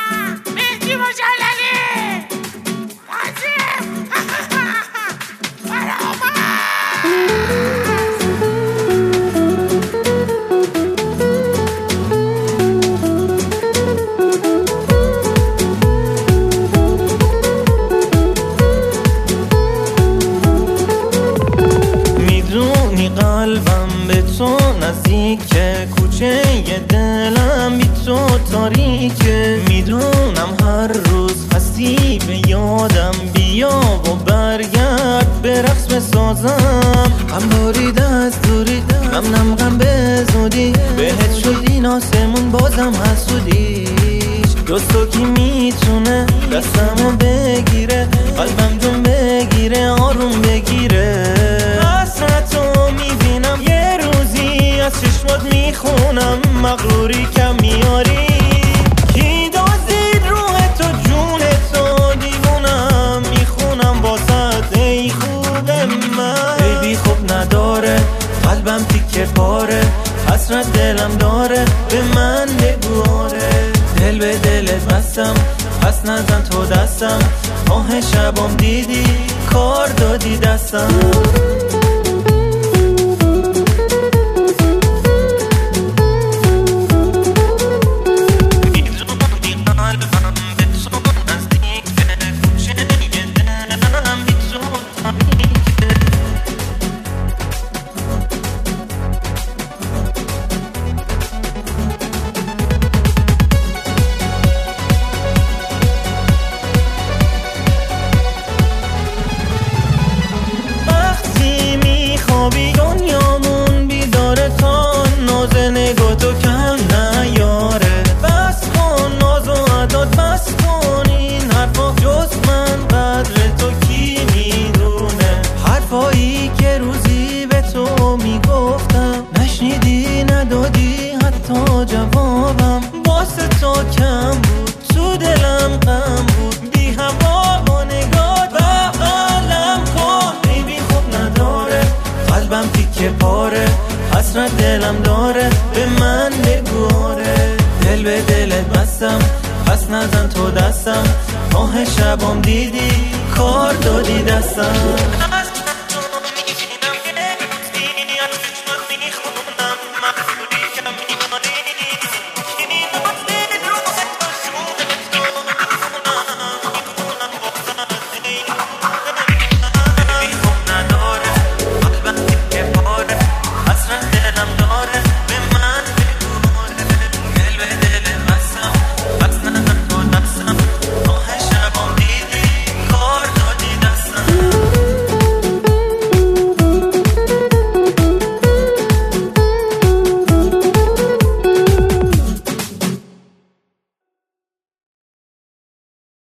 مهدی مجللی عظیم میدونی قلبم به تو نزدیکه، کوچه دلم بی تو تاریکه. میدونم هر روز هستی به یادم، بیا و برگرد به رقص بسازم. غم برید از دوری، غم غم به زودی، بهت شدی ناسمون بازم حسودیش. جز تو کی میتونه دستمو بگیره، قلبم جون بگیره، آروم بگیره. حسرتو میبینم یه روزی، از چشمات میخونم مغروری کم میاری. کی دازید روح تو جون تو، دیوونم میخونم باسد ای خوب من. ای بی خوب نداره قلبم تیکه پاره، حسرت دلم داره به من بگواره. دل به دلت بستم پس نزن تو دستم، ماه شبم دیدی کار دادی دستم. خوابی دنیامون بیداره، تا ناز نگاه تو کم نیاره. بس کن ناز و عداد، بس کن این حرفا، جز من قدر تو کی میدونه. حرفایی که روزی به تو میگفتم، نشنیدی ندادی حتی جوابم. واسه تو کم بود تو دلم غم بود، بی هوا با نگاه بغلم کن. ای بی خوب نداره قلبم تیکه پاره، حسرت دلم داره به من بگواره. دل به دلت بستم پس نزن تو دستم، ماه شبم دیدی کار دادی دستم.